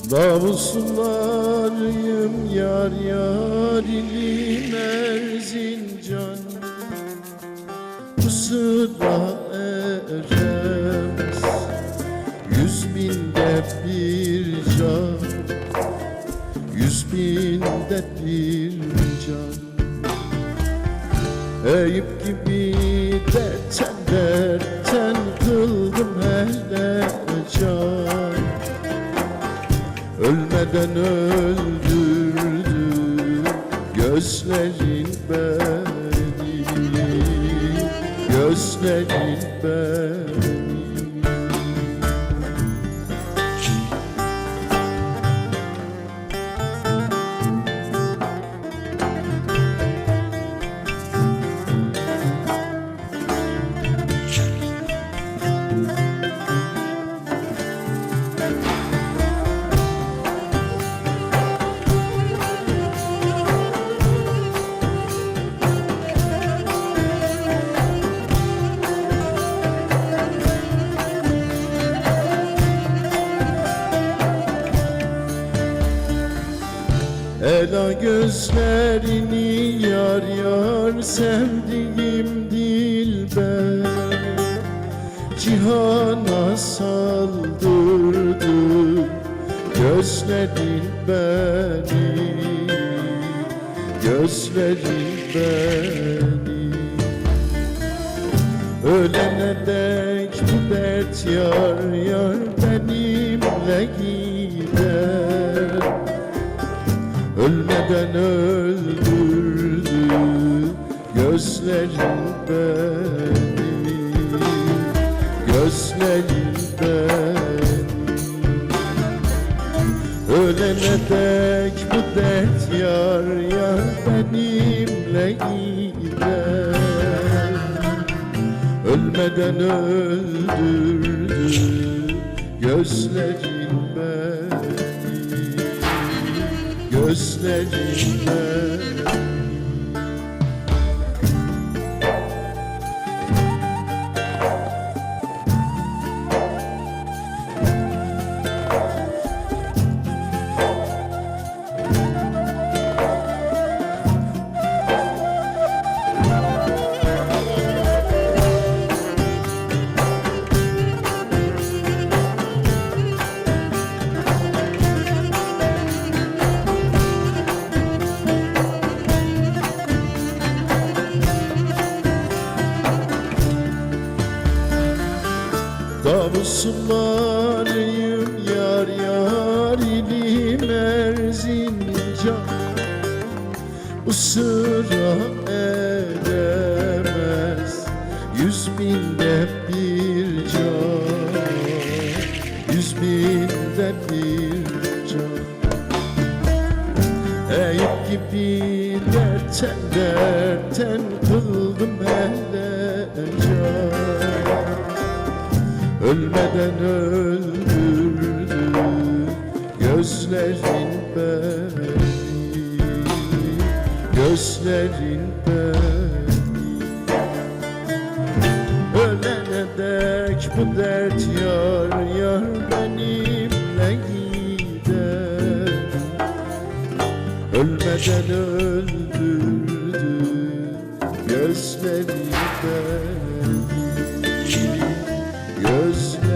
Namuslarıyım yar yarilim Erzincan. Bu sıra eremez 100.000'de bir can, 100.000'de bir can. Eyüp gibi dertten kıldım hele can. Ölmeden öldürdü gözlerin beni, gözlerin beni. Ela gözlerini yar yar sevdiğim dilber, cihana saldırdı gözlerin beni, gözlerin beni. Ölene dek bu dert yar yar benimle gider. Ölmeden öldürdü gözlerin beni, gözlerin beni. Ölene dek bu dert yar yar benimle gider. Ölmeden öldürdü gözlerin beni, gözlerin beni. Namuslarıyım yar yarilim Erzincan. Bu sıra eremez 100.000'de bir can, 100.000'de bir can. Eyüp gibi dertten kıldım hele can. Ölmeden öldürdü gözlerin beni, gözlerin beni. Ölene dek bu dert yar yar benimle gider. Ölmeden öldürdü gözlerin beni, gözlerin